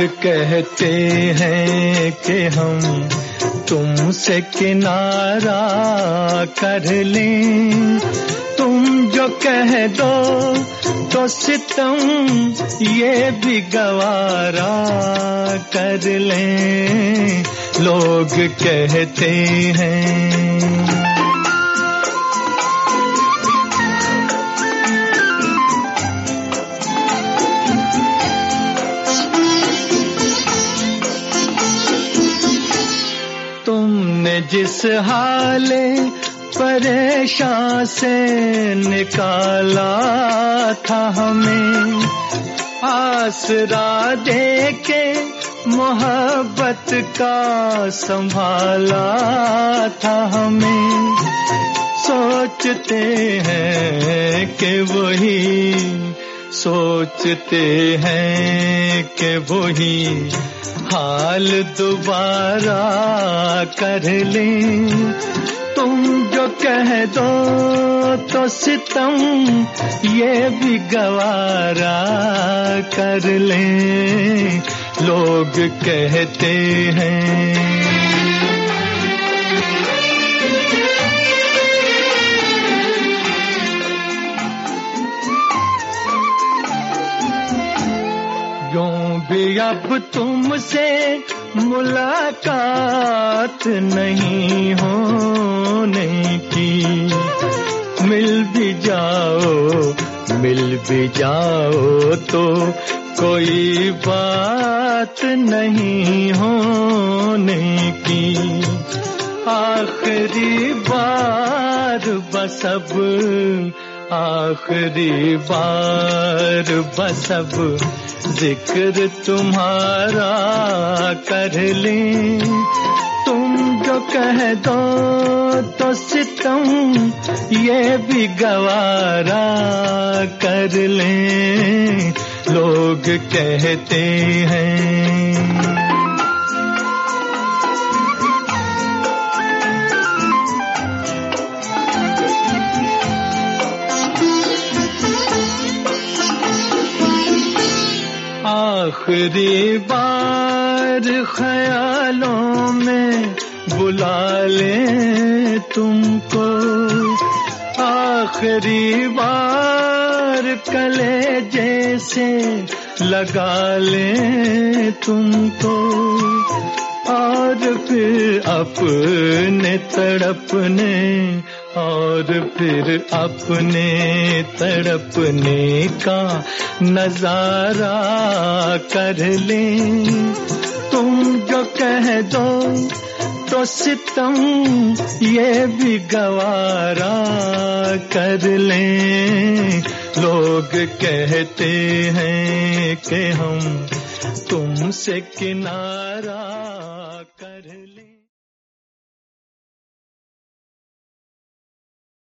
کہتے ہیں کہ ہم تم سے کنارہ کر لیں، تم جو کہہ دو تو ستم یہ بھی گوارا کر لیں، لوگ کہتے ہیں۔ جس حال پریشان سے نکالا تھا ہمیں، آسرا دے کے محبت کا سنبھالا تھا ہمیں، سوچتے ہیں کہ وہی، سوچتے ہیں کہ وہی حال دوبارہ کر لیں، تم جو کہہ دو تو ستم یہ بھی گوارا کر لیں، لوگ کہتے ہیں۔ یوں بھی اب تم سے ملاقات نہیں ہونے کی، مل بھی جاؤ تو کوئی بات نہیں ہونے کی، آخری بار بسب، آخری بار بسب ذکر تمہارا کر لیں، تم جو کہہ دو تو ستم یہ بھی گوارا کر لیں، لوگ کہتے ہیں۔ آخری بار خیالوں میں بلا لیں تم کو، آخری بار کلیجے سے لگا لیں تم کو، اور پھر اپنے تڑپنے، اور پھر اپنے تڑپنے کا نظارہ کر لیں، تم جو کہہ دو تو ستم یہ بھی گوارا کر لیں، لوگ کہتے ہیں کہ ہم تم سے کنارہ کر لیں۔